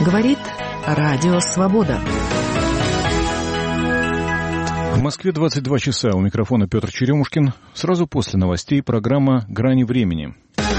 Говорит Радио Свобода. В Москве 22 часа. У микрофона Петр Черемушкин. Сразу после новостей программа «Грани времени».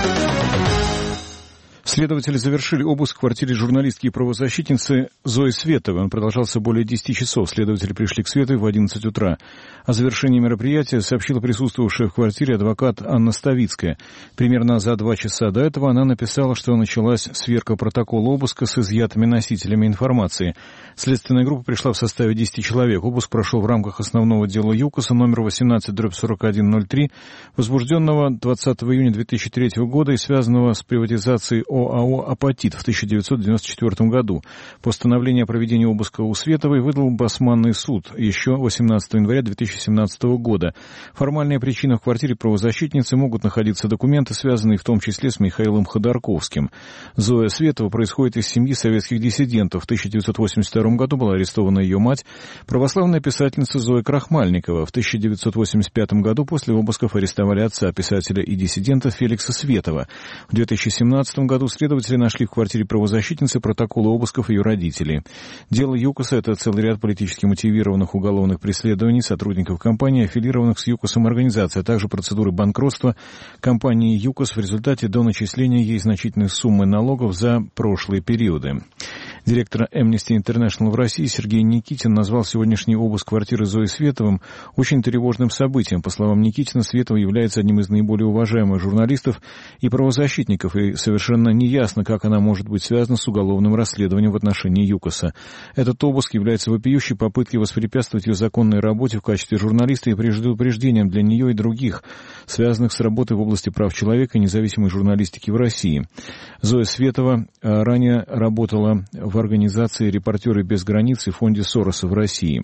Следователи завершили обыск в квартире журналистки и правозащитницы Зои Световой. Он продолжался более 10 часов. Следователи пришли к Световой в 11 утра. О завершении мероприятия сообщила присутствовавшая в квартире адвокат Анна Ставицкая. Примерно за 2 часа до этого она написала, что началась сверка протокола обыска с изъятыми носителями информации. Следственная группа пришла в составе 10 человек. Обыск прошел в рамках основного дела ЮКОСа номер 18/4103, возбужденного 20 июня 2003 года и связанного с приватизацией ОАО «Апатит» в 1994 году. Постановление о проведении обыска у Световой выдал Басманный суд еще 18 января 2017 года. Формальная причина: в квартире правозащитницы могут находиться документы, связанные в том числе с Михаилом Ходорковским. Зоя Светова происходит из семьи советских диссидентов. В 1982 году была арестована ее мать, православная писательница Зоя Крахмальникова. В 1985 году после обысков арестовали отца писателя и диссидента Феликса Светова. В 2017 году следователи нашли в квартире правозащитницы протоколы обысков ее родителей. Дело ЮКОСа — это целый ряд политически мотивированных уголовных преследований сотрудников компании, аффилированных с ЮКОСом организаций, а также процедуры банкротства компании ЮКОС в результате доначисления ей значительной суммы налогов за прошлые периоды. Директор Amnesty International в России Сергей Никитин назвал сегодняшний обыск квартиры Зои Световой очень тревожным событием. По словам Никитина, Светова является одним из наиболее уважаемых журналистов и правозащитников, и совершенно неясно, как она может быть связана с уголовным расследованием в отношении ЮКОСа. Этот обыск является вопиющей попыткой воспрепятствовать ее законной работе в качестве журналиста и предупреждением для нее и других, связанных с работой в области прав человека и независимой журналистики в России. Зоя Светова ранее работала в организации «Репортеры без границ» и фонде Сороса в России.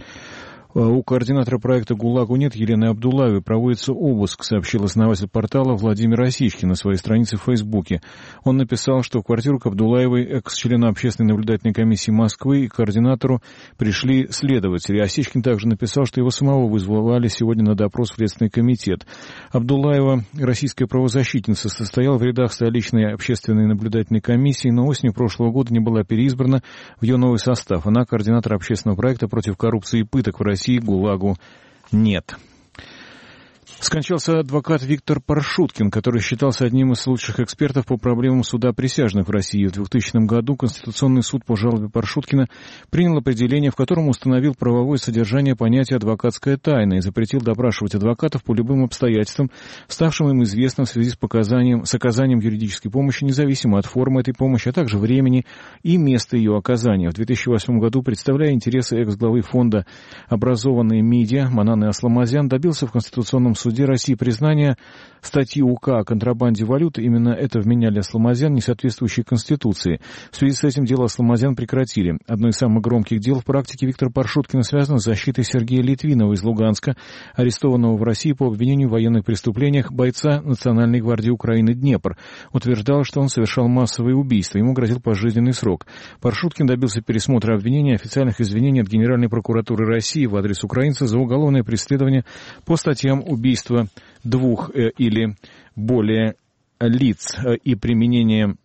У координатора проекта «ГУЛАГу нет» Елены Абдуллаевой проводится обыск, сообщил основатель портала Владимир Осичкин на своей странице в Фейсбуке. Он написал, что в квартиру к Абдуллаевой, экс-члену Общественной наблюдательной комиссии Москвы, и координатору пришли следователи. Осичкин также написал, что его самого вызвали сегодня на допрос в Следственный комитет. Абдуллаева, российская правозащитница, состояла в рядах столичной Общественной наблюдательной комиссии, но осенью прошлого года не была переизбрана в ее новый состав. Она координатор общественного проекта против коррупции и пыток в России «ГУЛАГу нет». Скончался адвокат Виктор Паршуткин, который считался одним из лучших экспертов по проблемам суда присяжных в России. В 2000 году Конституционный суд по жалобе Паршуткина принял определение, в котором установил правовое содержание понятия «адвокатская тайна» и запретил допрашивать адвокатов по любым обстоятельствам, ставшим им известным в связи с оказанием юридической помощи, независимо от формы этой помощи, а также времени и места ее оказания. В 2008 году, представляя интересы экс-главы фонда «Образованные медиа» Мананы Асламазян, добился в Конституционном суде России признания статьи УК о контрабанде валюты. Именно это вменяли Асламазян, не соответствующей Конституции. В связи с этим дело Асламазян прекратили. Одно из самых громких дел в практике Виктора Паршуткина связано с защитой Сергея Литвинова из Луганска, арестованного в России по обвинению в военных преступлениях бойца Национальной гвардии Украины Днепр. Утверждалось, что он совершал массовые убийства. Ему грозил пожизненный срок. Паршуткин добился пересмотра обвинений и официальных извинений от Генеральной прокуратуры России в адрес украинца за уголовное преследование по статьям убийства двух или более лиц и применение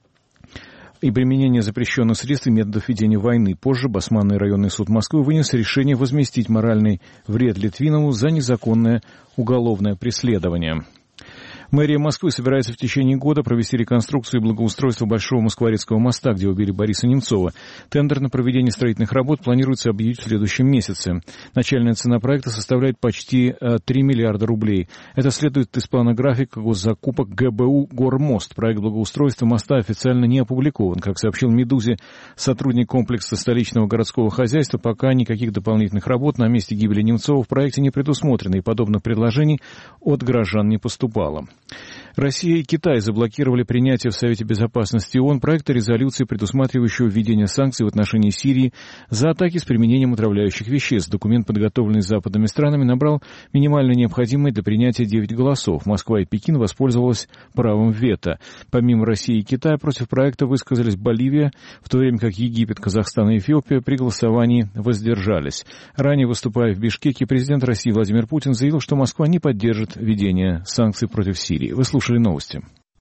запрещенных средств и методов ведения войны. Позже Басманный районный суд Москвы вынес решение возместить моральный вред Литвинову за незаконное уголовное преследование. Мэрия Москвы собирается в течение года провести реконструкцию и благоустройство Большого Москворецкого моста, где убили Бориса Немцова. Тендер на проведение строительных работ планируется объявить в следующем месяце. Начальная цена проекта составляет почти 3 миллиарда рублей. Это следует из плана графика госзакупок ГБУ «Гормост». Проект благоустройства моста официально не опубликован. Как сообщил «Медузе» сотрудник комплекса столичного городского хозяйства, пока никаких дополнительных работ на месте гибели Немцова в проекте не предусмотрено, и подобных предложений от горожан не поступало. Россия и Китай заблокировали принятие в Совете Безопасности ООН проекта резолюции, предусматривающего введение санкций в отношении Сирии за атаки с применением отравляющих веществ. Документ, подготовленный западными странами, набрал минимально необходимые для принятия 9 голосов. Москва и Пекин воспользовались правом вето. Помимо России и Китая против проекта высказались Боливия, в то время как Египет, Казахстан и Эфиопия при голосовании воздержались. Ранее, выступая в Бишкеке, президент России Владимир Путин заявил, что Москва не поддержит введение санкций против Сирии. Вы слушали новости.